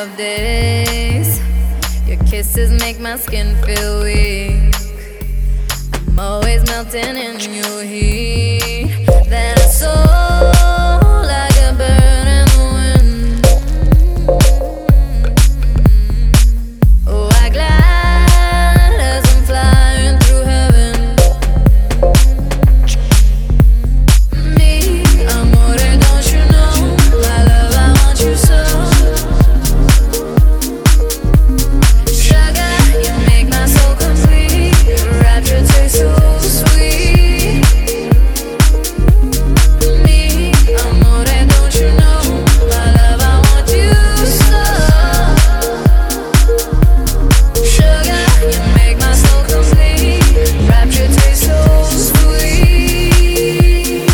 of days. Your kisses make my skin feel weak. I'm always melting in your heat. Then I soar like a bird in the wind. Oh, I glide as I'm flying through heaven. Me, amore, don't you know? My love, I want you so. Sugar, you make my soul complete. Your rapture tastes so sweet. Me, amore, don't you know? My love, I want you so. Sugar, you make my soul complete. Rapture tastes so sweet.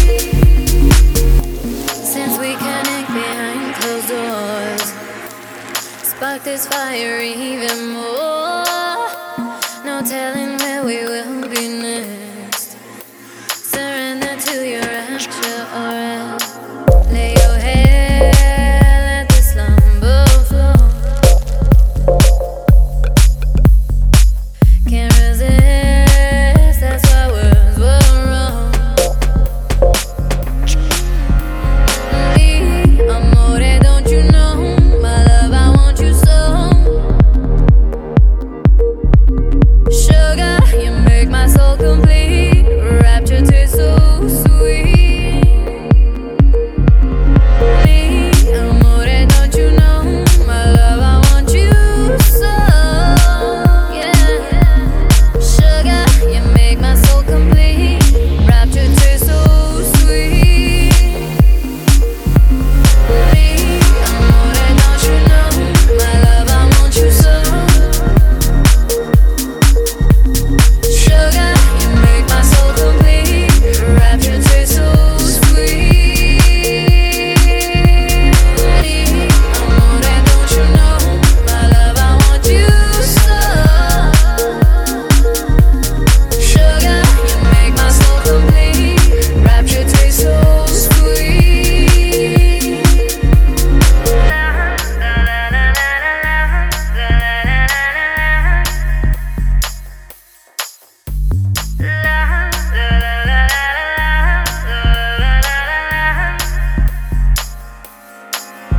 Since we connect behind closed doors, spark this fire even more. No telling where we will be next.